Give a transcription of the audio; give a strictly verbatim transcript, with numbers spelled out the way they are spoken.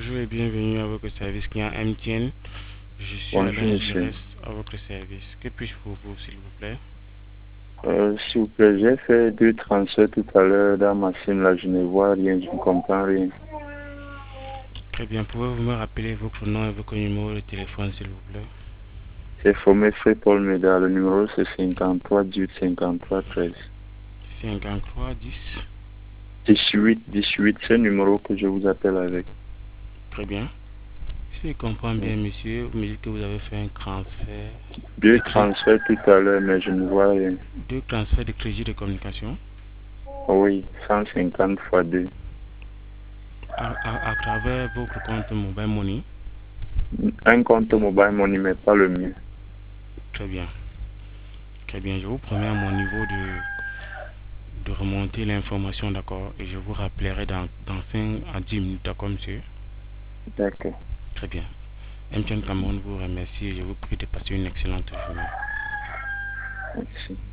Bonjour et bienvenue à votre service client M T N. Je suis Bonjour, Alain, je monsieur. reste à votre service. Que puis-je pour vous, s'il vous plaît? Euh, s'il vous plaît, j'ai fait deux transferts tout à l'heure dans ma machine. Là, je ne vois rien, je ne comprends rien. Très bien, pouvez-vous me rappeler votre nom et votre numéro de téléphone, s'il vous plaît? C'est Formé Fré Paul Méda. Le numéro, c'est cinquante-trois dix-huit cinquante-trois treize. cinquante-trois dix. dix-huit dix-huit, c'est le numéro que je vous appelle avec. Très bien. Si je comprends bien, monsieur, vous me dites que vous avez fait un transfert de Deux crédit, transferts tout à l'heure, mais je ne vois rien. deux transferts de crédit de communication Oui, cent cinquante fois deux. à, à- à travers votre compte Mobile Money. Un compte mobile money, mais pas le mien. Très bien. Très bien, je vous promets à mon niveau de, de remonter l'information, d'accord? Et je vous rappellerai dans, dans cinq à dix minutes, d'accord, monsieur? D'accord. Très bien. M T N Cameroun vous remercie et je vous prie de passer une excellente journée. Merci.